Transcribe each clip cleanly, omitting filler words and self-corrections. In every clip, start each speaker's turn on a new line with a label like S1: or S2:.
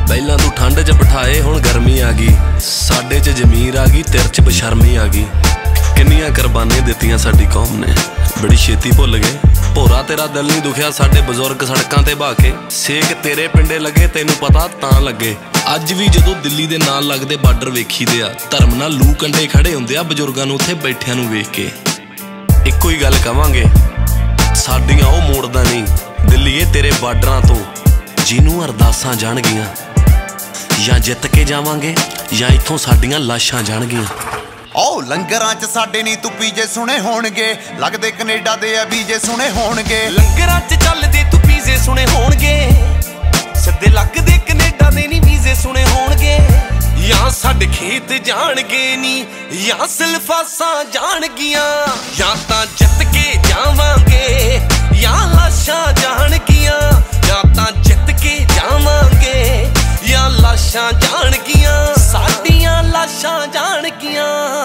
S1: ਪਹਿਲਾਂ ਤੂੰ ਠੰਡ 'ਚ ਬਿਠਾਏ ਹੁਣ ਗਰਮੀ ਆ ਗਈ, ਸਾਡੇ 'ਚ ਜ਼ਮੀਰ ਆ ਗਈ ਤੇਰੇ 'ਚ ਬਸ਼ਰਮੀ ਆ ਗਈ। ਕਿੰਨੀਆਂ ਕੁਰਬਾਨੀਆਂ ਦਿੱਤੀਆਂ ਸਾਡੀ ਕੌਮ ਨੇ, ਬੜੀ ਛੇਤੀ ਭੁੱਲ ਗਏ। ਭੋਰਾ ਤੇਰਾ ਦਿਲ ਨਹੀਂ ਦੁਖਿਆ ਸਾਡੇ ਬਜ਼ੁਰਗ ਸੜਕਾਂ ਤੇ ਬਹਾ ਕੇ, ਸੇਕ ਤੇਰੇ ਪਿੰਡੇ ਲੱਗੇ ਤੈਨੂੰ ਪਤਾ ਤਾਂ ਲੱਗੇ। ਅੱਜ ਵੀ ਜਦੋਂ ਦਿੱਲੀ ਦੇ ਨਾਲ ਲੱਗਦੇ ਬਾਰਡਰ ਵੇਖੀਦੇ ਆ, ਧਰਮ ਨਾਲ ਲੂ ਕੰਡੇ ਖੜੇ ਹੁੰਦੇ ਆ ਬਜ਼ੁਰਗਾਂ ਨੂੰ ਉੱਥੇ ਬੈਠਿਆਂ ਨੂੰ ਵੇਖ ਕੇ। ਇੱਕੋ ਹੀ ਗੱਲ ਕਵਾਂਗੇ, ਸਾਡੀਆਂ ਉਹ ਮੋੜਦਾ ਨਹੀਂ ਦਿੱਲੀਏ ਤੇਰੇ ਬਾਰਡਰਾਂ ਤੋਂ, ਜਿਹਨੂੰ ਅਰਦਾਸਾਂ ਜਾਣਗੀਆਂ। ਜਾਂ ਜਿੱਤ ਕੇ ਜਾਵਾਂਗੇ ਜਾਂ ਇੱਥੋਂ ਸਾਡੀਆਂ ਲਾਸ਼ਾਂ ਜਾਣਗੀਆਂ।
S2: ਓ ਲੰਗਰਾਂ 'ਚ ਸਾਡੇ ਨਹੀਂ ਤੂੰ ਪੀਜੇ ਸੁਣੇ ਹੋਣਗੇ, ਲੱਗਦੇ ਕੈਨੇਡਾ ਦੇ ਆ ਵੀਜੇ ਸੁਣੇ ਹੋਣਗੇ।
S3: ਲੰਗਰਾਂ 'ਚ ਚੱਲਦੇ ਤੂੰ ਪੀਜੇ ਸੁਣੇ ਹੋਣਗੇ, ਸਿੱਧੇ ਲੱਗਦੇ ਕੈਨੇਡਾ ਦੇ ਨਹੀਂ ਵੀਜ਼ੇ ਸੁਣੇ ਹੋਣਗੇ। ਜਾਂ ਸਾਡੇ ਖੇਤ ਜਾਣਗੇ ਨੀ ਜਾਂ ਸਿਲਫਾਸਾਂ ਜਾਣਗੀਆਂ, ਜਾਂ ਤਾਂ ਜਿੱਤ ਕੇ ਜਾਵਾਂਗੇ ਜਾਂ ਲਾਸ਼ਾਂ ਜਾਣਗੀਆਂ, ਜਾਂ ਤਾਂ ਜਿੱਤ ਕੇ ਜਾਵਾਂਗੇ ਜਾਂ ਲਾਸ਼ਾਂ ਜਾਣਗੀਆਂ, ਸਾਡੀਆਂ ਲਾਸ਼ਾਂ ਜਾਣਗੀਆਂ।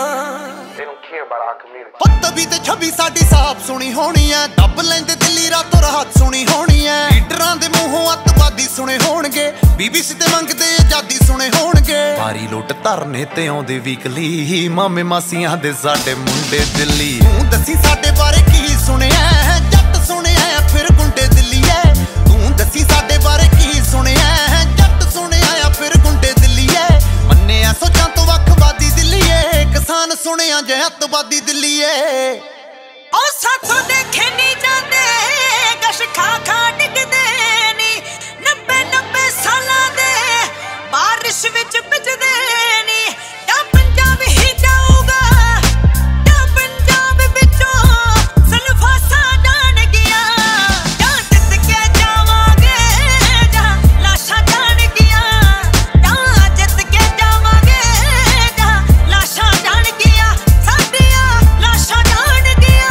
S2: ਤਵੀ ਤੇ ਛਵੀ ਸਾਡੀ ਸਾਫ ਸੁਣੀ ਹੋਣੀ ਐ, ਦੱਬ ਲੈਂਦੇ ਦਿੱਲੀ ਰਾਤੋਂ ਰਾਤ ਸੁਣੀ ਹੋਣੀ ਐ। ਲੀਡਰਾਂ ਦੇ ਮੂੰਹੋਂ ਅੱਤਵਾਦੀ ਸੁਣੇ ਹੋਣਗੇ, BBC ਤੇ ਮੰਗਦੇ ਆਜ਼ਾਦੀ ਸੁਣੇ ਹੋਣਗੇ। ਭਾਰੀ ਲੁੱਟ ਧਰਨੇ ਤੇ ਆਉਂਦੇ ਵੀਕਲੀ, ਮਾਮੇ ਮਾਸੀਆਂ ਦੇ ਸਾਡੇ ਮੁੰਡੇ ਦਿੱਲੀ। ਤੂੰ ਦੱਸੀ ਸਾਡੇ ਬਾਰੇ ਕੀ ਸੁਣਿਆ, ਜੱਟ ਸੁਣਿਆ ਫਿਰ ਗੁੰਡੇ ਦਿੱਲੀ ਐ। ਤੂੰ ਦੱਸੀ ਸਾਡੇ ਬਾਰੇ ਕੀ ਸੁਣਿਆ, ਜੱਟ ਸੁਣਿਆ ਫਿਰ ਗੁੰਡੇ ਦਿੱਲੀ ਐ। ਮੰਨਿਆ ਸੋਚਾਂ ਤੋਂ ਵੱਖਵਾਦੀ ਦਿੱਲੀ ਐ, ਕਿਸਾਨ ਸੁਣਿਆ ਜੇ ਅੱਤਵਾਦੀ ਦਿੱਲੀ ਐ।
S4: ਓ ਸਾਥੋਂ ਦੇਖੇ ਨਹੀਂ ਜਾਂਦੇ ਗਸ਼ ਖਾ ਖਾ ਡਿੱਗਦੇ ਨੀ, 90 ਸਾਲਾਂ ਦੇ ਬਾਰਿਸ਼ ਵਿੱਚ ਭਿੱਜਦੇ ਨੀ। ਤਾਂ ਪੰਜਾਬ ਹੀ ਜਾਊਗਾ, ਤਾਂ ਪੰਜਾਬ ਵਿੱਚੋਂ ਸਲਫਾਸਾਂ ਜਾਣਗੀਆਂ। ਜਾਂ ਜਿੱਤ ਕੇ ਜਾਵਾਂਗੇ ਜਾਂ ਲਾਸ਼ਾਂ ਜਾਣਗੀਆਂ, ਜਾਂ ਜਿੱਤ ਕੇ ਜਾਵਾਂਗੇ ਜਾਂ ਲਾਸ਼ਾਂ ਜਾਣਗੀਆਂ, ਸਾਡੀਆਂ ਲਾਸ਼ਾਂ ਜਾਣਗੀਆਂ।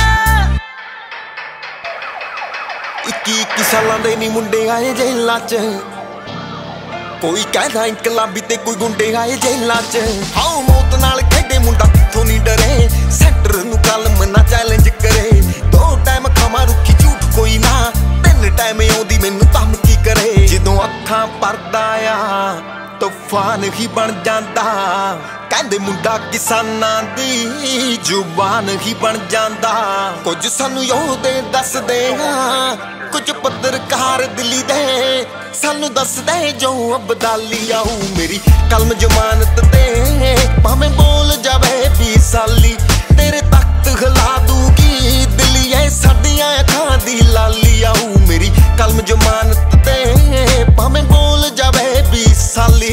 S3: 21 ਸਾਲਾਂ ਦੇ ਨੀ ਮੁੰਡੇ ਆਏ ਜੇਲਾਂ 'ਚ, ਕੋਈ ਕਹਿੰਦਾ ਇਨਕਲਾਬੀ ਤੇ ਕੋਈ ਗੁੰਡੇ ਆਏ ਜੇਲਾਂ 'ਚ। ਹਾਉ ਮੌਤ ਨਾਲ ਖੇਡੇ ਮੁੰਡਾ ਕਿੱਥੋਂ ਨਹੀਂ ਡਰੇ, ਸੈਂਟਰ ਨੂੰ ਕਲਮ ਨਾ ਚੈਲੰਜ ਕਰੇ। 2 ਟਾਈਮ ਖਾਵਾਂ ਰੁੱਖੀ ਝੂਠ ਕੋਈ ਨਾ, 3 ਟਾਈਮ ਆਉਂਦੀ ਮੈਨੂੰ ਧਮਕੀ ਕਰੇ। ਜਦੋਂ ਅੱਖਾਂ ਪਰਦਾ ਆ ਤੂਫਾਨ ਹੀ ਬਣ ਜਾਂਦਾ, ਕਹਿੰਦੇ ਮੁੰਡਾ ਕਿਸਾਨਾਂ ਦੀ ਜ਼ੁਬਾਨ ਹੀ ਬਣ ਜਾਂਦਾ। ਕੁਝ ਸਾਨੂੰ ਯੋਧੇ ਦੱਸਦੇ ਆ, ਕੁਝ ਪੱਤਰਕਾਰ ਦਿੱਲੀ ਦੇ ਸਾਨੂੰ ਦੱਸਦੇ ਜੋ ਅਬਦਾਲੀ ਆਊ। ਮੇਰੀ ਕਲਮ ਜ਼ਮਾਨਤ ਤੇ ਭਾਵੇਂ ਬੋਲ ਜਾਵੇ 20 ਸਾਲੀ, ਤੇਰੇ ਤਖਤ ਹਿਲਾ ਦੂਗੀ ਦਿੱਲੀ ਐ ਸਾਡੀਆਂ ਅੱਖਾਂ ਦੀ ਲਾਲੀ ਆਊ। ਮੇਰੀ ਕਲਮ ਜ਼ਮਾਨਤ ਤੇ ਭਾਵੇਂ ਬੋਲ ਜਾਵੇ 20 ਸਾਲੀ।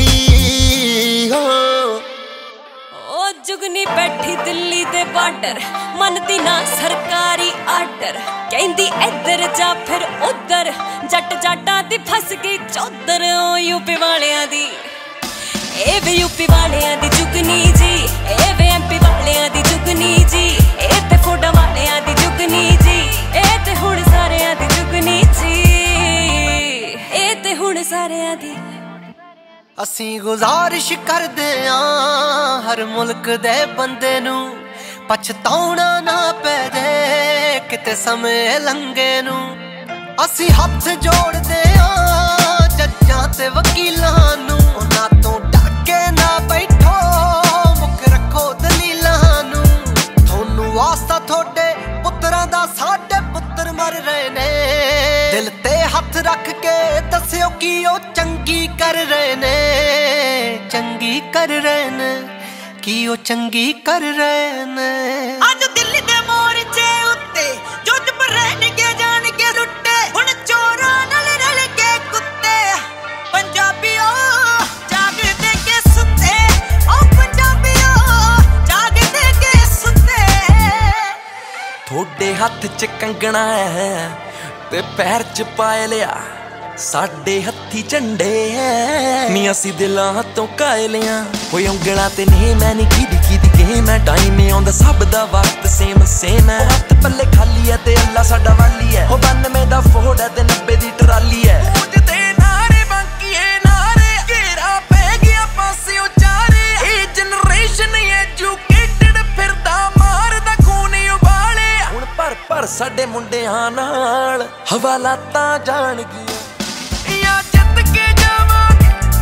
S4: ਓ ਜੁਗਨੀ ਬੈਠੀ ਦਿੱਲੀ ਦੇ ਬਾਰਡਰ, ਮੰਨਦੀ ਨਾ ਸਰਕਾਰੀ ਆਰਡਰ। ਕਹਿੰਦੀ ਇੱਧਰ ਜਾ ਫਿਰ ਉੱਧਰ, ਜੱਟ ਜਾਟਾਂ ਦੀ ਫਸ ਗਈ ਚੌਧਰ। ਓ ਯੂਪੀ ਵਾਲਿਆਂ ਦੀ, ਇਹ ਵੀ ਯੂਪੀ ਵਾਲਿਆਂ ਦੀ ਜੁਗਨੀ ਜੀ, ਇਹ ਵੀ MP ਵਾਲਿਆਂ ਦੀ ਜੁਗਨੀ ਜੀ, ਇਹ ਤੇ ਫੋਡਾ ਵਾਲਿਆਂ ਦੀ ਜੁਗਨੀ ਜੀ, ਇਹ ਤੇ ਹੁਣ ਸਾਰਿਆਂ ਦੀ ਜੁਗਨੀ ਜੀ, ਇਹ ਤੇ ਹੁਣ ਸਾਰਿਆਂ ਦੀ।
S5: ਅਸੀਂ ਗੁਜ਼ਾਰਿਸ਼ ਕਰਦੇ ਆਂ ਹਰ ਮੁਲਕ ਦੇ ਬੰਦੇ ਨੂੰ, ਪਛਤਾਉਣਾ ਨਾ ਪੈ ਜੇ ਕਿਤੇ ਸਮੇਂ ਲੰਘੇ ਨੂੰ। ਅਸੀਂ ਹੱਥ ਜੋੜਦੇ ਆਂ ਜੱਜਾਂ ਤੇ ਵਕੀਲਾਂ ਨੂੰ, ਉਹਨਾਂ ਤੋਂ ਡਰ ਕੇ ਨਾ ਬੈਠੋ, ਮੁੱਖ ਰੱਖੋ ਦਲੀਲਾਂ ਨੂੰ। ਤੁਹਾਨੂੰ ਵਾਸਤਾ ਤੁਹਾਡੇ ਪੁੱਤਰਾਂ ਦਾ, ਸਾਡੇ ਪੁੱਤਰ ਮਰ ਰਹੇ ਨੇ। ਦਿਲ ਤੇ ਹੱਥ ਰੱਖ ਕੇ ਦੱਸਿਓ ਕਿ ਉਹ ਚੰਗੀ ਕਰ ਰਹੇ ਨੇ, ਚੰਗੀ ਕਰ ਰਹੇ ਨੇ, ਕਿ ਉਹ ਚੰਗੀ ਕਰ ਰਹੇ ਨੇ।
S4: ਅੱਜ ਦਿੱਲੀ ਦੇ ਮੋਰਚੇ ਉੱਤੇ ਜੋ ਚੁੱਪ ਰਹਿਣਗੇ ਜਾਣਗੇ ਲੁੱਟੇ, ਹੁਣ ਚੋਰਾਂ ਨਾਲ ਰਲ ਕੇ ਕੁੱਤੇ। ਪੰਜਾਬੀਓ ਜਾਗਦੇ ਕੇ ਸੁੱਤੇ, ਓ ਪੰਜਾਬੀਓ ਜਾਗਦੇ ਕੇ ਸੁੱਤੇ।
S3: ਥੋੜੇ ਹੱਥ 'ਚ ਕੰਗਣਾ ਹੈ ਤੇ ਪੈਰ 'ਚ ਪਾਇ ਲਿਆ, ਸਾਡੇ ਹੱਥੀ ਝੰਡੇ ਐ ਨੀ, ਅਸੀਂ ਦਿਲਾਂ ਤੋਂ ਕਾਇਲਿਆਂ। ਹੋਏ ਉਂਗਲਾਂ ਤੇ ਨੇ ਮੈਂ ਨੀ ਕਿਹਦੀ ਗੇਮ ਐ, ਟਾਈਮ ਆਉਂਦਾ ਸਭ ਦਾ ਵਕਤ ਸੇਮ ਸੇਮ ਐ। ਹੱਥ ਪੱਲੇ ਖਾਲੀ ਐ ਤੇ ਅੱਲਾ ਸਾਡਾ ਵਾਲੀ ਐ, ਉਹ 92 ਦਾ ਫੋੜ ਐ ਤੇ 90 ਦੀ ਟਰਾਲੀ ਐ। ਗੂੰਜਦੇ ਨਾਰੇ ਬਾਂਕੀਏ ਨਾਰੇ, ਘੇਰਾ ਪੈ ਗਿਆ ਪਾਸਿਓ ਚਾਰੇ। ਇਹ ਜਨਰੇਸ਼ਨ ਐਜੂਕੇਟਡ ਫਿਰਦਾ ਮਾਰਦਾ ਖੂਨ ਉਬਾਲੇ। ਹੁਣ ਭਰ ਸਾਡੇ ਮੁੰਡਿਆਂ ਨਾਲ ਹਵਾਲਾਤਾਂ ਜਾਣਗੀਆਂ। ਜਾਂ ਜਿੱਤ ਕੇ ਜਾਵਾਂਗੇ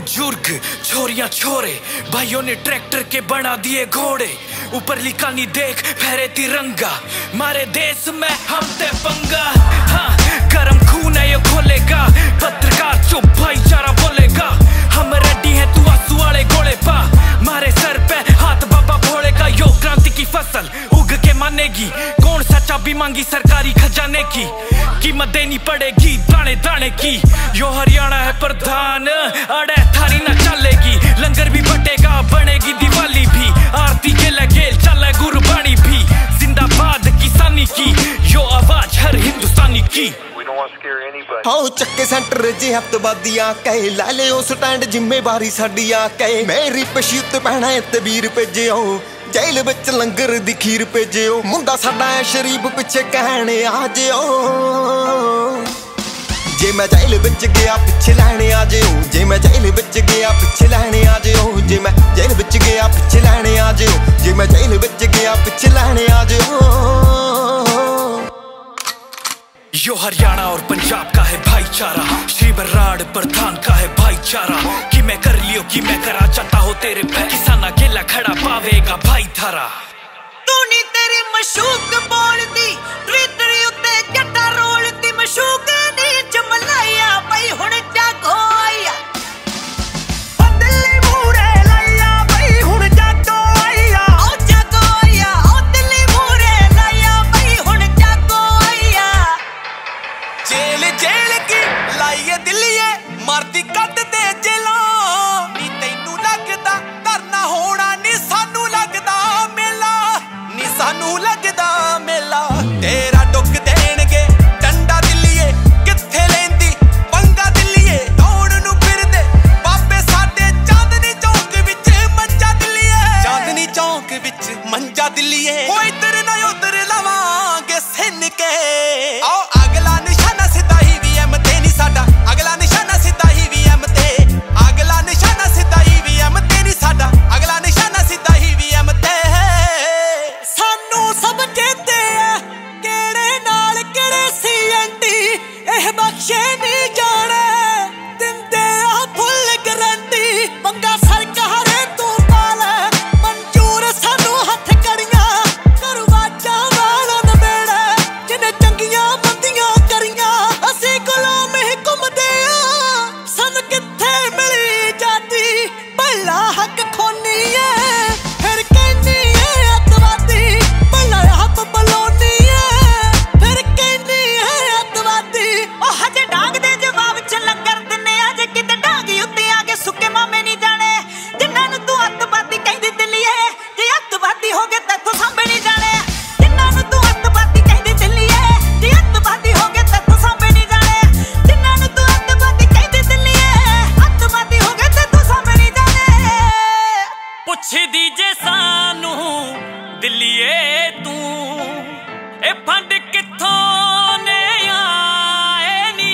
S6: बुजुर्ग छोरियां छोरे भाइयों ने ट्रैक्टर के बना दिए घोड़े ऊपर लिखा नहीं देख फहरे तिरंगा मारे देश में हम ते पंगा हाँ गरम खून है ये खोलेगा पत्रकार चुप भाईचारा बोलेगा हम रेडी हैं तू आंसू वाले घोड़े पा मारे सर पे हाथ बाबा भोले का यो क्रांति की फसल उग के मानेगी कौन सा चाबी मांगी सरकारी खजाने की कीमत देनी पड़ेगी दाने दाने की यो हरियाणा है प्रधान अड़े थारी ना चलेगी लंगर भी बटेगा बनेगी दिवाली भी आरती के लगे चले गुरबानी भी जिंदाबाद किसानी की यो आवाज हर हिंदुस्तानी की
S3: हाँ चक्के सेंटर जे हफ्तवादियां कहे लै लियो स्टैंड जिम्मेवारी साडी आ कहे मेरी पशी उत्ते पैना ते वीर भेजियो जेल विच लंगर दी खीर भेजियो मुंडा साडा शरीफ पिछे कहने आ जियो जे मैं जेल विच गया पिछे लैने आ जियो जे मैं जेल विच गया पिछे लैने आ जियो जे मैं जेल विच गया पिछे लैने आ जियो जे मैं जेल विच गया पिछे लैने आ जियो
S6: यो हरियाणा और पंजाब का है भाईचारा श्री बराड़ प्रधान का है भाईचारा कि मैं कर लियो कि मैं करा चाहता हो तेरे पे किसान अकेला खड़ा पावेगा भाई थारा
S5: तू नी तेरी मशूक बोलती ट्विटर उत्ते जट्टा रोलती मशूक नी जमलाया भाई हुण जागो आया दिल्ली मूरे लाया भाई हुण जागो आया ओ जागो आया ओ दिल्ली मूरे लाया भाई हुण जागो आया जेल जेल की लाइए दिल्लीए मारती कट दे जेला नी तैनू लगदा करना होना नी सानू लगदा मेला नी सानू लगदा मेला तेरा डुक देणगे डंडा दिल्लीए किथे लेंदी पंगा दिल्लीए दौड़ नू फिरदे बाबे साडे चांदनी चौक विच मंजा दिल्लीए चांदनी चौक विच मंजा दिल्लीए ओ इधर ना उधर लवांगे सिन के आओ अगला निशाना सीधा ईवीएम ते नी साडा अगला निशाना सीधा ईवीएम ते अगला निशाना सीधा ईवीएम ते नी साडा अगला निशाना सीधा ईवीएम ते सानू सब चेते केड़े नाल केड़े सी एंटी एह बख्शे नी जाने दिंदे आ फुल गारंटी पंगा सरकार तू पाले मंजूर सानू हथ कड़ियां करवाचा वाला नबेड़े जिने चंगियां बंदियां करियां असी गुलाम ही घुमदे आ सन किथे मिली जाती भला हक खोनी है फिर कहनी है अतवादी भला हक बलोनी है फिर कहनी है अतवादी ओ हजे डांग दे जवाब च लंगर दिने अजे किते डांगी उत्ते आके सुके मामे नहीं जाने जिन्हां नू तू अतवादी कहदी दिल्लीए जे अतवादी हो गए तैथों सांभे नहीं जाने जिन्हां नू तू अतवादी कहदी दिल्लीए जे अतवादी हो गए तैथों सांभे नहीं जाने जिन्हां नू तू अतवादी कहदी दिल्लीए अतवादी हो गए तैथों सांभे नहीं जाने
S6: पुछदी जे सानू दिल्लीए तू ए फंड किथों ने आए नी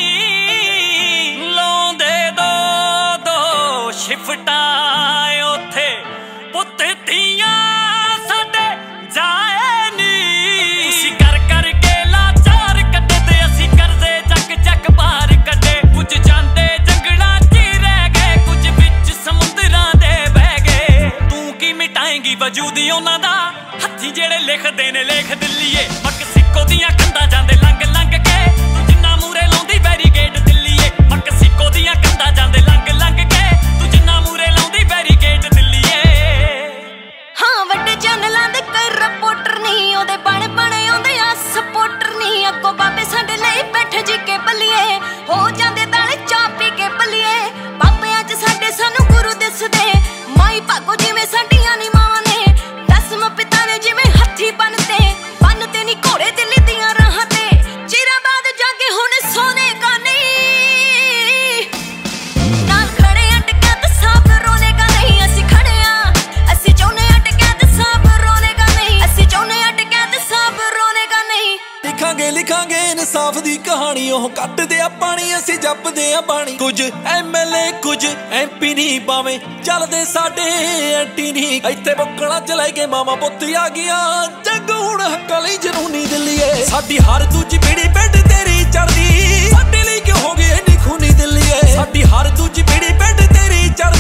S6: लाउंदे दो दो शिफ्टां उथे पुੱਤ ਧੀਆਂ ਸਾਡੇ ਜਾਏ ਨੀ ਤੁਸੀਂ ਕਰ ਕਰਕੇ ਲਾਚਾਰ ਕੱਢੇ ਤੇ ਅਸੀਂ ਕਰਜ਼ੇ ਚੱਕ ਚੱਕ ਬਾਹਰ ਕੱਢੇ ਕੁਝ ਜਾਂਦੇ ਜੰਗਲਾਂ 'ਚ ਰਹਿ ਗਏ ਕੁਝ ਵਿੱਚ ਸਮੁੰਦਰਾਂ ਦੇ ਬਹਿ ਗਏ ਤੂੰ ਕੀ ਮਿਟਾਏਂਗੀ ਵਜੂਦ ਉਹਨਾਂ ਦਾ ਹੱਥੀ ਜਿਹੜੇ ਲਿਖਦੇ ਨੇ ਲੇਖ ਦਿੱਲੀਏ ਮਕਸੀਕੋ ਦੀਆਂ ਕੰਧਾਂ ਜਾਂਦੇ ਲੰਘ ਲੰਘ ਕੇ ਤੂੰ ਜਿੰਨਾ ਮੂਰੇ ਲਾਉਂਦੀ ਬੈਰੀਕੇਡ ਦਿੱਲੀਏ ਮਕਸੀਕੋ ਦੀਆਂ ਕੰਧਾਂ ਜਾਂਦੇ ਲੰਘ ਲੰਘ ਕੇ ਤੂੰ ਜਿੰਨਾ ਮੂਰੇ ਲਾਉਂਦੀ ਬੈਰੀਕੇਡ ਦਿੱਲੀਏ
S4: ਹਾਂ ਵੱਡੇ ਚੈਨਲਾਂ ਦੇ ਕੋਈ ਰਿਪੋਰਟਰ ਨਹੀਂ ਉਹਦੇ ਬਣ ਆਉਂਦੇ ਆ ਸਪੋਰਟਰ ਨਹੀਂ ਅੱਗੋਂ ਬਾਬੇ ਸਾਡੇ ਲਈ ਬੈਠੇ ਜੀ ਕੇ ਬੱਲੀਏ ਹੋ ਜਾਂਦੇ ਦਾਲੇ ਚਾਹ ਪੀ ਕੇ ਬੱਲੀਏ ਬਾਬਿਆਂ 'ਚ ਸਾਡੇ ਸਾਨੂੰ ਗੁਰੂ ਦਿਸਦੇ ਮਾਈ ਭਾਗੋ ਜਿਵੇਂ ਸਾਡੀਆਂ ਨੀ ਮਾਵਾਂ ਨੇ ਦਸਮ ਪਿਤਾ ਨੇ ਜਿਵੇਂ ਹੱਥੀ ਬੰਨਤੇ ਨੀ ਘੋੜੇ ਦਿੱਲੀ ਦੀਆਂ ਰਾਹਾਂ ਤੇ ਚਿਰਾਂ ਬਾਅਦ ਜਾਗੇ ਹੁਣ ਸੋਨੇ ਕਾ ਨਹੀਂ ਨਾਲ ਖੜੇ ਅਟਕਿਆ ਤੇ ਸਾਬ ਰੋਣੇ ਕਾ ਨਹੀਂ ਅਸੀਂ ਖੜੇ ਆ ਅਸੀਂ ਚਾਹੁੰਦੇ ਅਟਕਿਆ ਤੇ ਸਾਬ ਰੋਣੇ ਕਾ ਨਹੀਂ ਅਸੀਂ ਚਾਹੁੰਦੇ ਅਟਕਿਆ ਤੇ ਸਾਬ ਰੋਣੇ ਕਾ ਨਹੀਂ
S7: ਲਿਖਾਂਗੇ ਇਨਸਾਫ ਦੀ ਕਹਾਣੀ ਉਹ ਕੱਟਦੇ ਆ ਪਾਣੀ ਅਸੀਂ ਜਪਦੇ ਆ ਬਾਣੀ ਕੁਝ ਐਮਐਲਏ ਕੁਝ ਐਮਪੀ ਨਹੀਂ ਪਾਵੇਂ ਚੱਲਦੇ ਸਾਡੇ ਐਂਟੀ ਨਹੀਂ ਇੱਥੇ ਬੁੱਕਣਾ ਚਲੇ ਗਏ ਮਾਮਾ ਪੁੱਤ ਆ ਗਿਆ ਜੱਗ ਹੁਣ ਹੱਕਾਂ ਲਈ ਜਨੂਨੀ ਦਿੱਲੀਏ ਸਾਡੀ ਹਰ ਦੂਜੀ ਪੀੜੀ ਪਿੰਡ ਤੇਰੀ ਚੜਦੀ ਸਾਡੇ ਲਈ ਕਿਉਂ ਹੋ ਗਈ ਇੰਨੀ ਖੂਨੀ ਦਿੱਲੀਏ ਸਾਡੀ ਹਰ ਦੂਜੀ ਪੀੜੀ ਪਿੰਡ ਤੇਰੀ ਚੜਦੀ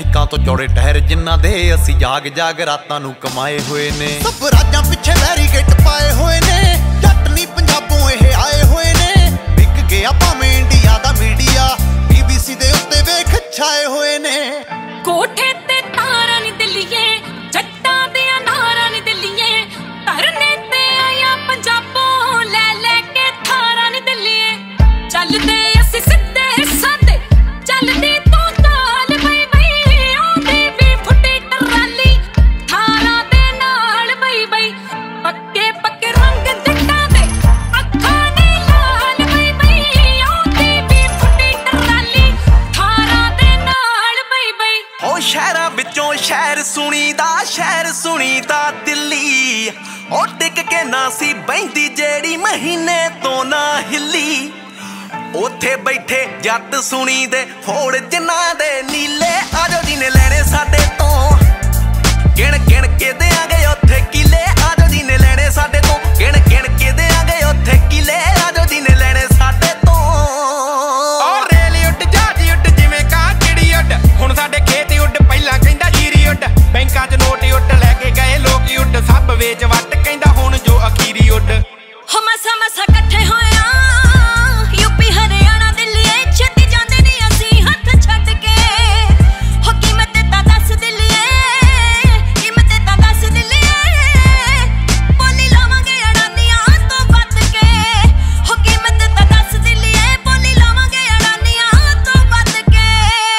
S2: ਬਾਈਕਾਂ ਤੋਂ ਚੌੜੇ ਟਾਇਰ ਜਿਨ੍ਹਾਂ ਦੇ ਅਸੀਂ ਜਾਗ ਜਾਗ ਰਾਤਾਂ ਨੂੰ ਕਮਾਏ ਹੋਏ ਨੇ। ਸਭ ਰਾਜਾਂ ਪਿੱਛੇ ਬੈਰੀਕੇਡ ਪਾਏ ਹੋਏ ਨੇ, ਜੱਟ ਨਹੀਂ ਪੰਜਾਬੋਂ ਇਹ ਆਏ ਹੋਏ ਨੇ। ਵਿਕ ਗਿਆ ਭਾਵੇਂ ਇੰਡੀਆ ਦਾ ਮੀਡੀਆ, BBC ਦੇ ਉੱਤੇ ਵੇਖ ਛਾਏ ਹੋਏ ਨੇ।
S4: ਕੋਠੇ ਤੇ ਤਾਰਾਂ ਨੀ ਦਿੱਲੀਏ, ਜੱਟਾਂ ਦੇ ਨਾਰਾਂ ਨੀ ਦਿੱਲੀਏ, ਧਰਨੇ ਤੇ ਆਇਆ ਪੰਜਾਬੋਂ ਲੈ ਲੈ ਕੇ ਥਾਰਾਂ ਨੀ ਦਿੱਲੀਏ। ਚੱਲਦੇ ਅਸੀਂ ਸਿੱਧੇ ਸਾਦੇ, ਚੱਲਦੀ ਤੂੰ ਚਾਲ ਬਈ ਬਈ, ਆਉਂਦੀ ਵੀ ਫੁੱਟੀ ਟਰਾਲੀ ਥਾਰਾਂ ਦੇ ਨਾਲ ਬਈ ਬਈ। ਪੱਕੇ ਪੱਕੇ ਰੰਗ ਜੱਟਾਂ ਦੇ ਅੱਖਾਂ ਨੇ ਲਾਲ ਬਈ ਬਈ, ਆਉਂਦੀ ਵੀ ਫੁੱਟੀ ਟਰਾਲੀ ਥਾਰਾਂ ਦੇ ਨਾਲ ਬਈ ਬਈ।
S3: ਹੋ ਸ਼ਹਿਰਾਂ ਵਿੱਚੋਂ ਸ਼ਹਿਰ ਸੁਣੀਦਾ ਦਿੱਲੀ, ਉਹ ਟਿਕ ਕੇ ਨਾ ਸੀ ਬਹਿੰਦੀ ਜਿਹੜੀ ਮਹੀਨੇ ਤੋਂ ਨਾ ਹਿੱਲੀ। ਉੱਥੇ ਬੈਠੇ ਜੱਟ ਸੁਣੀਦੇ ਹੋੜ ਜਿਨ੍ਹਾਂ ਦੇ ਨੀਲੇ, ਆਜੋ ਜੀ ਨੇ ਲੈਣੇ ਸਾਡੇ ਤੋਂ ਗਿਣ ਗਿਣ ਕੇ ਦਿਆਂਗੇ ਉੱਥੇ ਕਿਲੇ। ਆਜੋ ਜੀ ਨੇ ਲੈਣੇ ਸਾਡੇ ਤੋਂ ਗਿਣ ਗਿਣ ਕੇ ਦਿਆਂਗੇ ਉੱਥੇ ਕਿਲੇ। ਆਜੋ ਜੀ ਨੇ ਲੈਣੇ ਸਾਡੇ ਤੋਂ।
S8: ਔਰ ਰੇਲ ਉੱਡ ਜਹਾਜ਼ ਉੱਡ ਜਿਵੇਂ ਕਾਂ ਚਿੜੀ ਉੱਡ, ਹੁਣ ਸਾਡੇ ਖੇਤ ਉੱਡ ਪਹਿਲਾਂ ਕਹਿੰਦਾ ਜੀਰੀ ਉੱਡ। ਬੈਂਕਾਂ 'ਚ ਨੋਟ ਉੱਡ ਲੈ ਕੇ ਗਏ ਲੋਕ ਉੱਡ, ਸਭ ਵੇਚ ਵੱਟ ਕਹਿੰਦਾ ਹੁਣ ਜੋ ਅਖੀਰੀ ਉੱਡ।
S4: ਹੋ ਮਸਾ ਮਸਾ ਇਕੱਠੇ ਹੋਇਆ ਯੂਪੀ ਹਰਿਆਣਾ ਦਿੱਲੀਏ, ਛੇਤੀ ਜਾਂਦੇ ਨਹੀਂ ਅਸੀਂ ਹੱਥ ਛੱਡ ਕੇ। ਹੋ ਕੀਮਤ ਤਾਂ ਦੱਸ ਦਿੱਲੀਏ, ਕੀਮਤ ਤਾਂ ਦੱਸ ਦਿੱਲੀਏ, ਬੋਲੀ ਲਾਵਾਂਗੇ ਅੜਾਨੀਆਂ ਤੋਂ ਵੱਧ ਕੇ। ਹੋ ਕੀਮਤ ਤਾਂ ਦੱਸ ਦਿੱਲੀਏ, ਬੋਲੀ ਲਾਵਾਂਗੇ ਅੜਾਨੀਆਂ ਤੋਂ ਵੱਧ ਕੇ।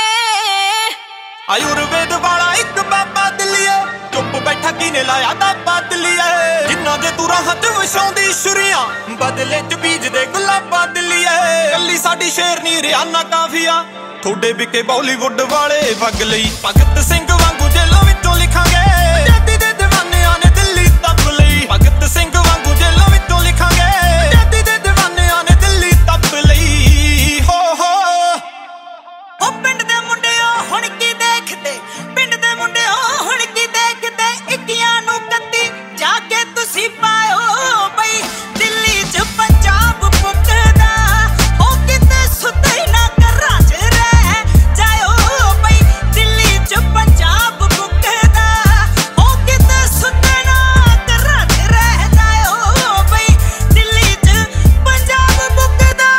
S7: ਆਯੁਰਵੇਦ ਵਾਲਾ ਇੱਕ ਬਾਬਾ ਦਿੱਲੀਏ, ਚੁੱਪ ਬੈਠਾ ਕਿਨੇ ਲਾਇਆ ਦਾਬਾ ਦਿੱਲੀਏ। ਜਿਨ੍ਹਾਂ ਦੇ ਤੂੰ ਰਾਹਾਂ 'ਚ ਵਸਾਉਂਦੀ ਛੁਰੀਆਂ, ਬਦਲੇ 'ਚ ਬੀਜਦੇ ਗੁਲਾਬਾਂ ਦਿੱਲੀਏ। ਕੱਲੀ ਸਾਡੀ ਸ਼ੇਰਨੀ ਰਿਆਨਾ ਕਾਫੀਆ, ਥੋੜੇ ਵਿਕੇ ਬਾਲੀਵੁੱਡ ਵਾਲੇ ਵਗ ਲਈ। ਭਗਤ ਸਿੰਘ ਵਾਂਗੂ ਜੇਲਾਂ ਵਿੱਚੋਂ ਲਿਖਾਂਗੇ, ਆਜ਼ਾਦੀ ਦੇ ਦੀਵਾਨਿਆਂ ਨੇ ਦਿੱਲੀ ਤੱਪ ਲਈ। ਭਗਤ ਸਿੰਘ ਵਾਂਗੂ ਜੇਲਾਂ ਵਿੱਚੋਂ ਲਿਖਾਂਗੇ, ਆਜ਼ਾਦੀ ਦੇ ਦੀਵਾਨਿਆਂ ਨੇ ਦਿੱਲੀ ਤੱਪ ਲਈ। ਹੋ
S5: ਉਹ ਪਿੰਡ ਦੇ ਮੁੰਡਿਓ ਹੁਣ ਕੀ ਦੇਖਦੇ, ਪਿੰਡ ਦੇ ਮੁੰਡਿਓ ਹੁਣ ਕੀ ਦੇਖਦੇ, 21 ਨੂੰ 31 ਜਾ ਕੇ ਤੁਸੀਂ ਪਾਇਓ ਬਈ। ਦਿੱਲੀ 'ਚ ਪੰਜਾਬ ਪੁੱਕਦਾ, ਉਹ ਕਿਤੇ ਸੁੱਤੇ ਨਾ ਘਰਾਂ 'ਚ ਰਹਿ ਜਾਇਓ ਬਈ। ਦਿੱਲੀ 'ਚ ਪੰਜਾਬ ਪੁੱਕਦਾ, ਉਹ ਕਿਤੇ ਸੁੱਤੇ ਨਾ ਘਰਾਂ 'ਚ ਰਹਿ ਜਾਇਓ ਬਈ। ਦਿੱਲੀ 'ਚ ਪੰਜਾਬ ਪੁੱਕਦਾ।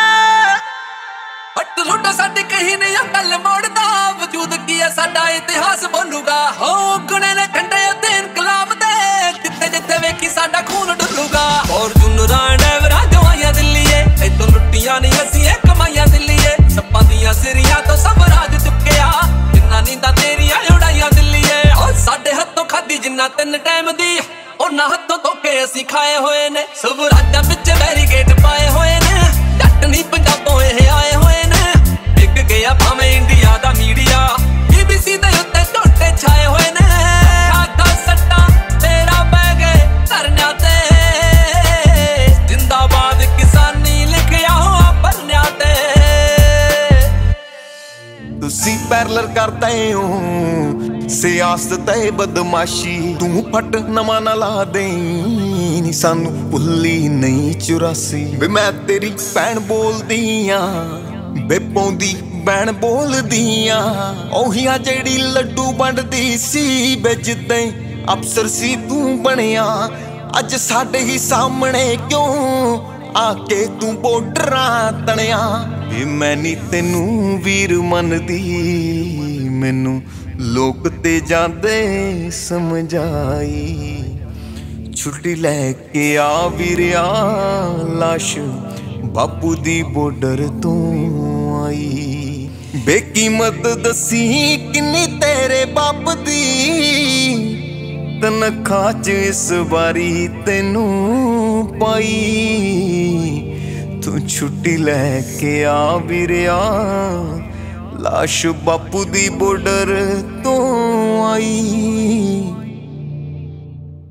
S7: ਹੱਟ ਲੁੱਟਾ ਸਾਡੇ ਕਹੀ ਨਹੀਂ ਗੱਲ ਮੋੜਦਾ, ਵਜੂਦ ਕੀ ਹੈ ਸਾਡਾ ਇਤਿਹਾਸ ਬੋਲੂਗਾ। ਹੋ ਗੁਣੇ ਨੇ ਖੰਡੇ ਉੱਤੇ ਇਨਕਲਾਬ ਦੇ, ਜਿੱਥੇ ਜਿੱਥੇ ਵੇਖੀ ਸਾਡਾ ਖੂਨ ਡੁੱਲੂਗਾ। ਫੋਰਚੂਨਰਾਂ ਡੈਵਰਾਂ ਜਵਾਈਆਂ ਦਿੱਲੀਏ, ਇੱਥੋਂ ਲੁੱਟੀਆਂ ਨਹੀਂ ਅਸੀਂ ਇਹ ਕਮਾਈਆਂ ਦਿੱਲੀਏ। ਸੱਪਾਂ ਦੀਆਂ ਸਿਰੀਆਂ ਤੋਂ ਸਭ ਰਾਜ ਚੁੱਕਿਆ, ਜਿੰਨਾ ਨੀਂਦਾਂ ਤੇਰੀਆਂ ਉਡਾਈਆਂ ਦਿੱਲੀਏ। ਉਹ ਸਾਡੇ ਹੱਥੋਂ ਖਾਦੀ ਜਿੰਨਾ 3 ਟਾਈਮ ਦੀ, ਉਹਨਾਂ ਹੱਥੋਂ ਧੋਕੇ ਅਸੀਂ ਖਾਏ ਹੋਏ ਨੇ। ਸਭ ਰਾਜਾਂ ਵਿੱਚ ਬੈਰੀਕੇਡ ਪਾਏ ਹੋਏ ਨੇ, ਜੱਟ ਨਹੀਂ ਪੰਜਾਬੋਂ ਇਹ ਆਏ ਹੋਏ ਨੇ। ਵਿਕ ਗਿਆ ਭਾਵੇਂ ਇੰਡੀਆ ਦਾ ਮੀਡੀਆ, BBC ਦੇ ਉੱਤੇ ਝੋਟੇ ਛਾਏ ਹੋਏ ਨੇ। ਖਾਦਾ ਸੱਟਾ ਤੇਰਾ ਪੈ ਗਏ ਧਰਨਿਆਂ ਤੇ, ਜ਼ਿੰਦਾਬਾਦ ਕਿਸਾਨੀ ਲਿਖਿਆ ਹੋਆ ਪਰਨਿਆਂ ਤੇ।
S3: ਤੁਸੀਂ ਪੈਰਲਰ ਕਰਦੇ ਹੋ ਸਿਆਸਤ ਤੇ ਬਦਮਾਸ਼ੀ, ਤੂੰ ਫਟ ਨਵਾਂ ਨਾ ਲਾ ਦੇਈਂ ਨੀ ਸਾਨੂੰ ਭੁੱਲੀ ਨਹੀਂ 84। ਵੇ ਮੈਂ ਤੇਰੀ ਭੈਣ ਬੋਲਦੀ ਆਂ, ਵੇ ਪੌਂਦੀ ਭੈਣ ਬੋਲਦੀ ਆਂ, ਉਹੀ ਆ ਜਿਹੜੀ ਲੱਡੂ ਵੰਡਦੀ ਸੀ। ਵੇ ਜਿੱਦਾਂ ਅਫਸਰ ਸੀ ਤੂੰ ਬਣਿਆ, ਅੱਜ ਸਾਡੇ ਹੀ ਸਾਹਮਣੇ ਕਿਉਂ ਆ ਕੇ ਤੂੰ ਬੋਡਰਾਂ ਤਣਿਆ। ਵੇ ਮੈਂ ਨੀ ਤੈਨੂੰ ਵੀਰ ਮੰਨਦੀ, ਮੈਨੂੰ ਲੋਕ ਤੇ ਜਾਂਦੇ ਸਮਝਾਈ। ਛੁੱਟੀ ਲੈ ਕੇ ਆ ਵੀਰਿਆ, ਲਾਸ਼ ਬਾਪੂ ਦੀ ਬੋਡਰ ਤੋਂ ਆਈ। ਬੇਕੀਮਤ ਦੱਸੀ ਕਿੰਨੀ ਤੇਰੇ ਬਾਪ ਦੀ, ਤਨਖਾਹ 'ਚ ਇਸ ਵਾਰੀ ਤੈਨੂੰ ਪਾਈ। ਤੂੰ ਛੁੱਟੀ ਲੈ ਕੇ ਆ ਵੀਰਿਆ, ਲਾਸ਼ ਬਾਪੂ ਦੀ ਬੋਡਰ ਤੋਂ ਆਈ।